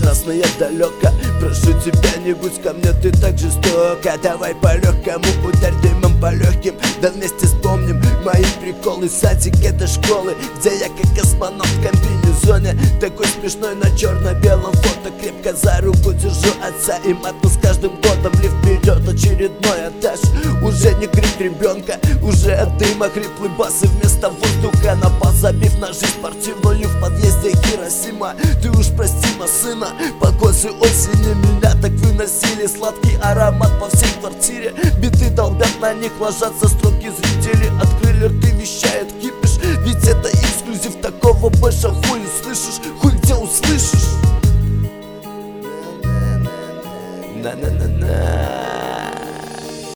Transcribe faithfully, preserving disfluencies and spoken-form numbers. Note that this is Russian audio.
прекрасная далеко. Прошу тебя, не будь ко мне ты так жестоко. Давай по-легкому, ударь дымом по легким. Да вместе вспомним мои приколы. Садик — это школы, где я как космонавт в комбинезоне. Такой смешной на черно-белом фото. Крепко за руку держу отца и мату с каждым годом. Ли вперед, очередной этаж. Уже не крик ребенка, уже от дыма хриплый бас. И вместо воздуха напал, забив на жизнь спортивную в подъезде Хиросима. Ты уж прости, ма сына, по козе осени меня так выносили. Сладкий аромат по всей квартире. Биты долбят, на них ложатся строки зрители. Открыли рты, вещают кипиш. Ведь это эксклюзив, такого больше хуй услышишь. Хуй где услышишь. На-на-на-на.